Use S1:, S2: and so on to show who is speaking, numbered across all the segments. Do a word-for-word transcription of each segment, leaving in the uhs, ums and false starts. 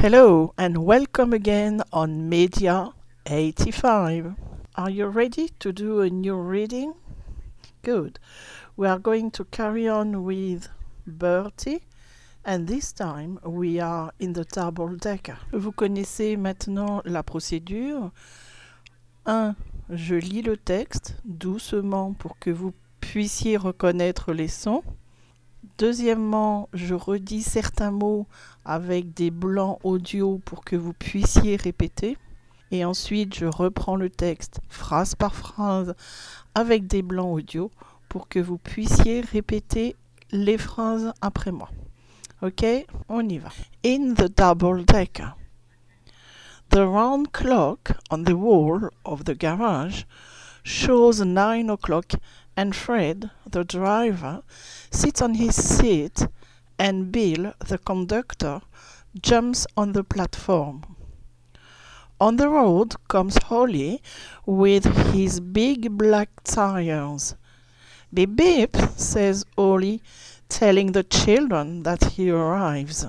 S1: Hello and welcome again on Media eighty-five. Are you ready to do a new reading? Good. We are going to carry on with Bertie and this time we are in the double decker. Vous connaissez maintenant la procédure. un. Je lis le texte doucement pour que vous puissiez reconnaître les sons. Deuxièmement, je redis certains mots avec des blancs audio pour que vous puissiez répéter. Et ensuite, je reprends le texte phrase par phrase avec des blancs audio pour que vous puissiez répéter les phrases après moi. Ok, on y va. In the double decker. The round clock on the wall of the garage shows nine o'clock and Fred, the driver, sits on his seat and Bill, the conductor, jumps on the platform. On the road comes Holly with his big black tires. Beep beep, says Holly, telling the children that he arrives.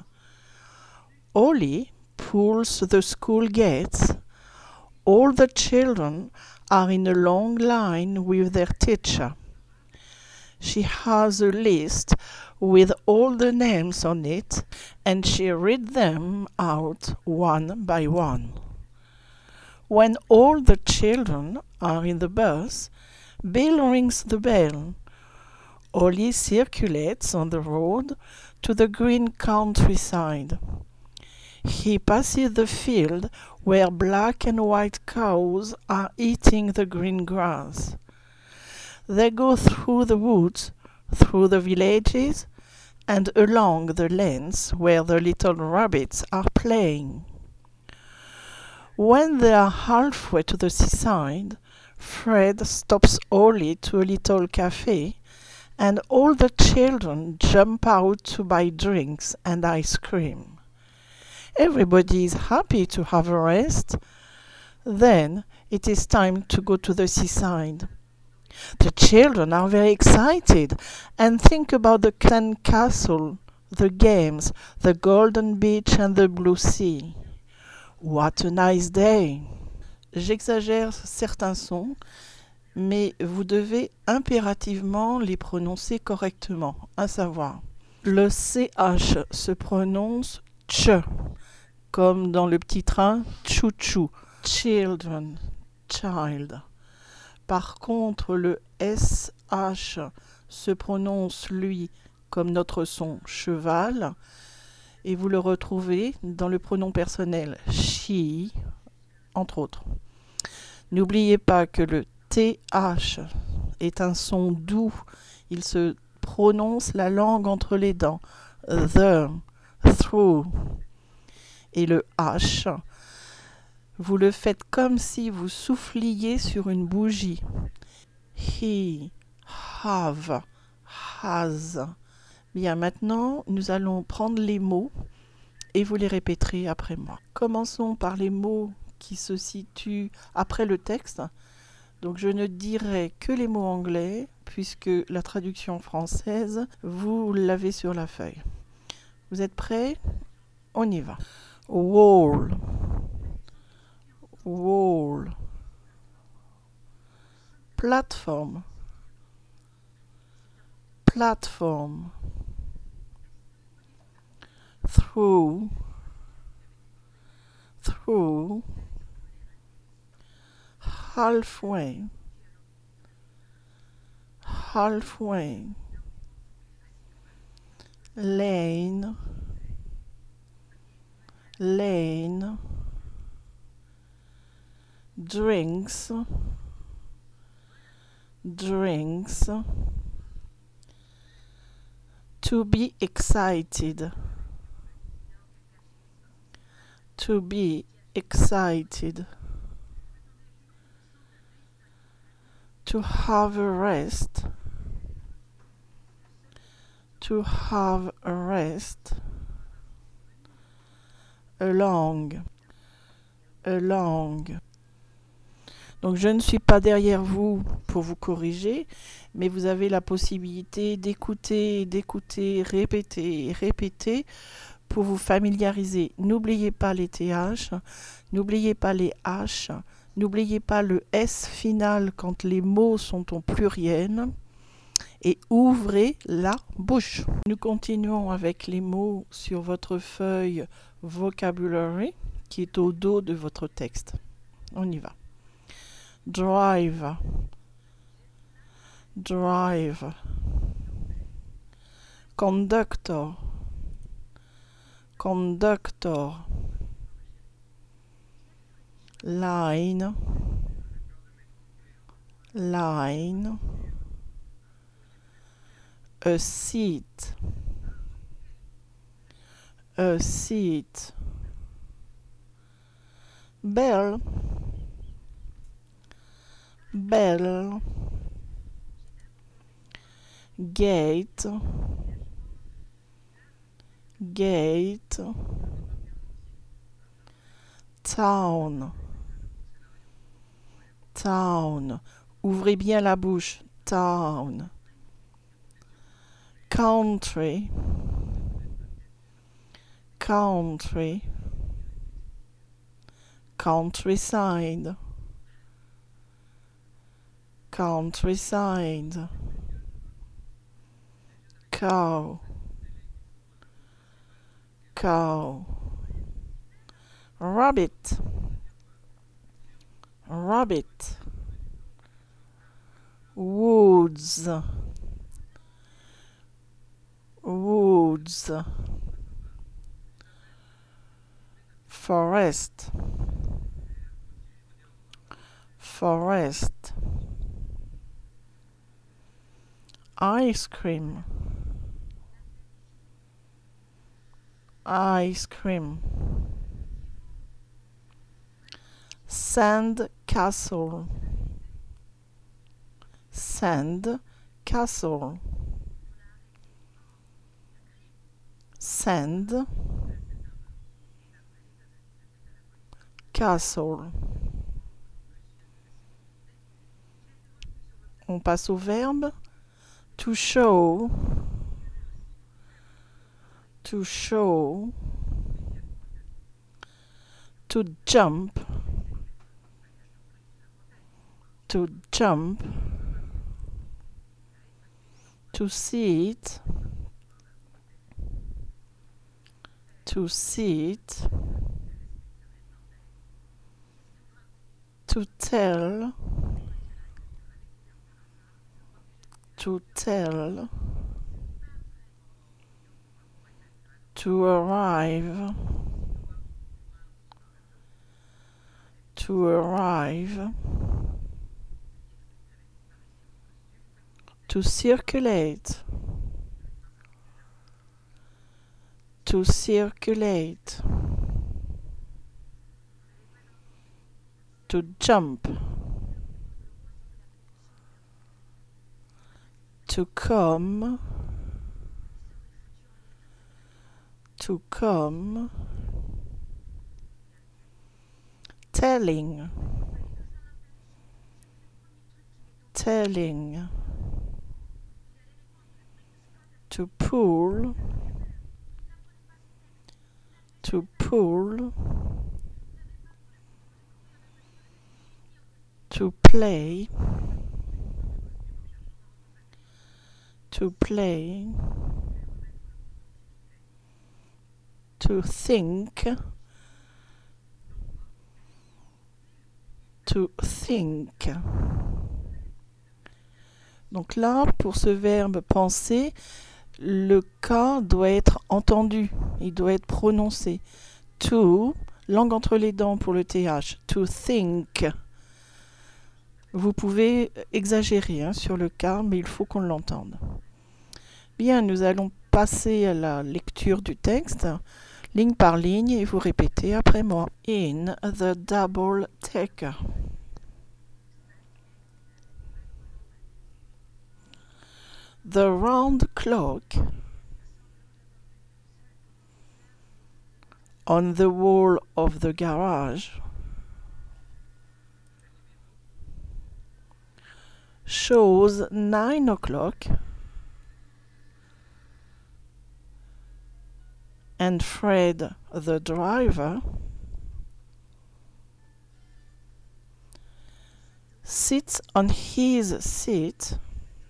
S1: Holly pulls the school gates. All the children are in a long line with their teacher. She has a list with all the names on it, and she reads them out one by one. When all the children are in the bus, Bill rings the bell. Holly circulates on the road to the green countryside. He passes the field where black and white cows are eating the green grass. They go through the woods, through the villages, and along the lanes where the little rabbits are playing. When they are halfway to the seaside, Fred stops Holly to a little cafe, and all the children jump out to buy drinks and ice cream. Everybody is happy to have a rest. Then it is time to go to the seaside. The children are very excited and think about the Clan Castle, the games, the golden beach and the blue sea. What a nice day! J'exagère certains sons, mais vous devez impérativement les prononcer correctement, à savoir, le C H se prononce ch, comme dans le petit train chou-chou, children, child. Par contre, le S H se prononce, lui, comme notre son cheval, et vous le retrouvez dans le pronom personnel she, entre autres. N'oubliez pas que le T H est un son doux, il se prononce la langue entre les dents, the, through, et le H, vous le faites comme si vous souffliez sur une bougie. He, have, has. Bien, maintenant, nous allons prendre les mots et vous les répéterez après moi. Commençons par les mots qui se situent après le texte. Donc, je ne dirai que les mots anglais puisque la traduction française, vous l'avez sur la feuille. Vous êtes prêts? On y va. Wall. Wall. Platform. Platform. Through. Through. Halfway. Halfway. Lane. Lane. Drinks, drinks, to be excited, to be excited, to have a rest, to have a rest, along, along. Donc je ne suis pas derrière vous pour vous corriger, mais vous avez la possibilité d'écouter, d'écouter, répéter, répéter pour vous familiariser, n'oubliez pas les T H, n'oubliez pas les H, n'oubliez pas le S final quand les mots sont au pluriel et ouvrez la bouche. Nous continuons avec les mots sur votre feuille Vocabulary qui est au dos de votre texte. On y va. Drive, drive. Conductor, conductor. Line, line. A seat, a seat. Bell, bell. Gate, gate. Town, town. Ouvrez bien la bouche. Town. Country, country. Countryside, countryside. Cow, cow. Rabbit, rabbit. Woods, woods. Forest, forest. Ice cream, ice cream. Sand castle, sand castle. Sand castle. On passe au verbe to show, to show. To jump, to jump. To sit, to sit. To tell, to tell. To arrive, to arrive. To circulate, to circulate. To jump, to come, to come. Telling, telling. To pull, to pull. To play, to play. To think, to think. Donc là, pour ce verbe penser, le K doit être entendu, il doit être prononcé. To, langue entre les dents pour le T H, to think. Vous pouvez exagérer hein, sur le K, mais il faut qu'on l'entende. Bien, nous allons passer à la lecture du texte, ligne par ligne, et vous répétez après moi. In the double decker. The round clock on the wall of the garage shows nine o'clock And Fred, the driver, sits on his seat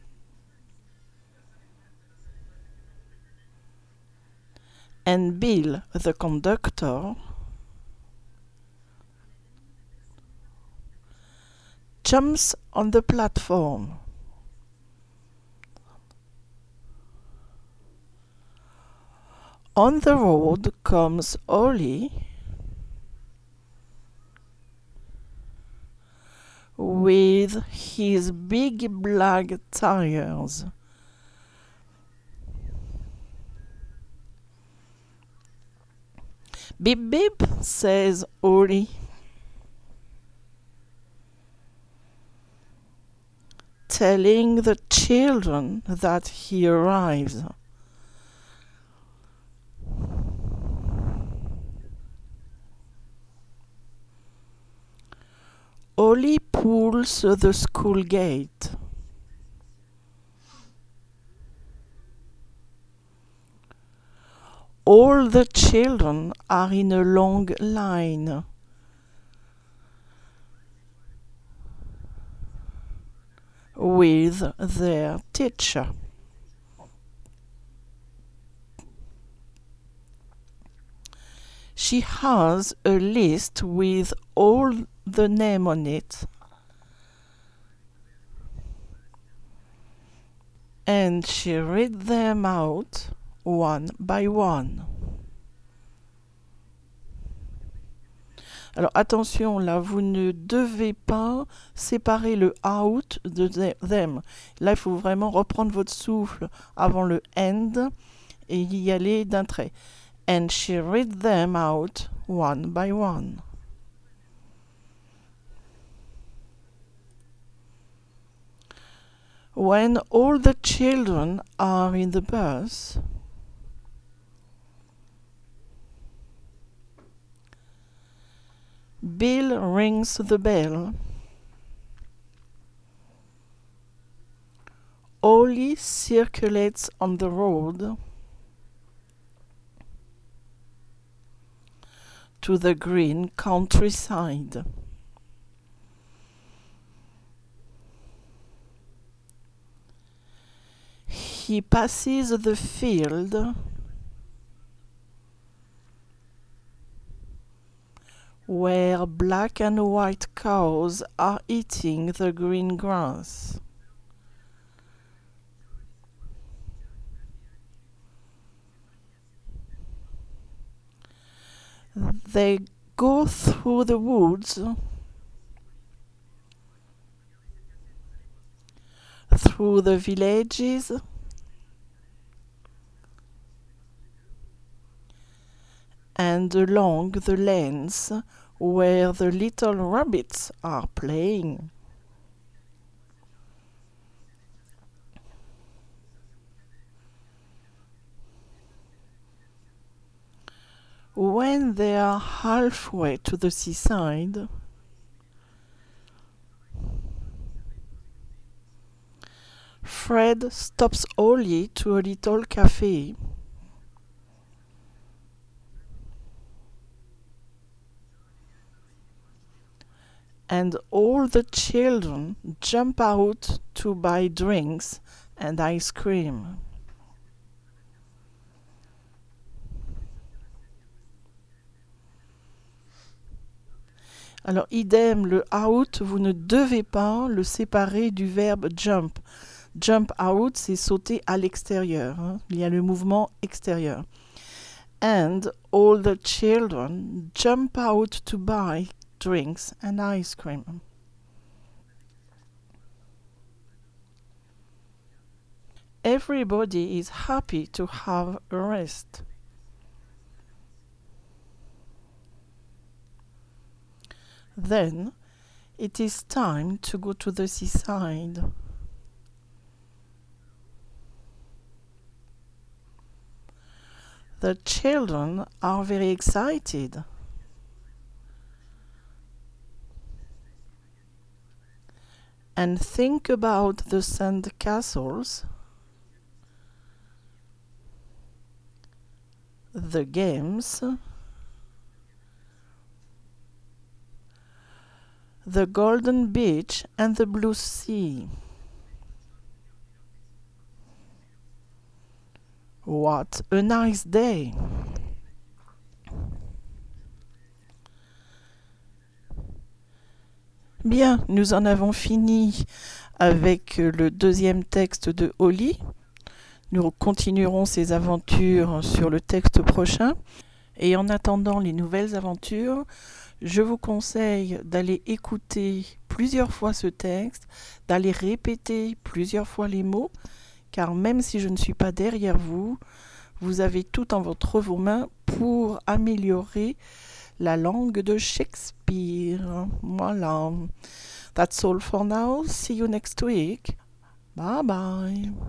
S1: and Bill, the conductor, jumps on the platform. On the road comes Ollie with his big black tires. Beep beep, says Ollie, telling the children that he arrives. Ollie pulls the school gate. All the children are in a long line. With their teacher. She has a list with all the names on it. And she reads them out one by one. Alors attention, là, vous ne devez pas séparer le out de them. Là, il faut vraiment reprendre votre souffle avant le end et y aller d'un trait. And she read them out one by one. When all the children are in the bus, Bill rings the bell. Ollie circulates on the road to the green countryside. He passes the field where black and white cows are eating the green grass. They go through the woods, through the villages, and along the lanes where the little rabbits are playing. When they are halfway to the seaside, Fred stops Ollie to a little cafe. And all the children jump out to buy drinks and ice cream. Alors, idem, le out, vous ne devez pas le séparer du verbe jump. Jump out, c'est sauter à l'extérieur. Hein. Il y a le mouvement extérieur. And all the children jump out to buy drinks and ice cream. Everybody is happy to have a rest. Then it is time to go to the seaside. The children are very excited. And think about the sand castles the games, the golden beach and the blue sea. What a nice day! Bien, nous en avons fini avec le deuxième texte de Holly. Nous continuerons ces aventures sur le texte prochain. Et en attendant les nouvelles aventures, je vous conseille d'aller écouter plusieurs fois ce texte, d'aller répéter plusieurs fois les mots, car même si je ne suis pas derrière vous, vous avez tout en votre vos mains pour améliorer la langue de Shakespeare. Voilà. That's all for now. See you next week. Bye bye.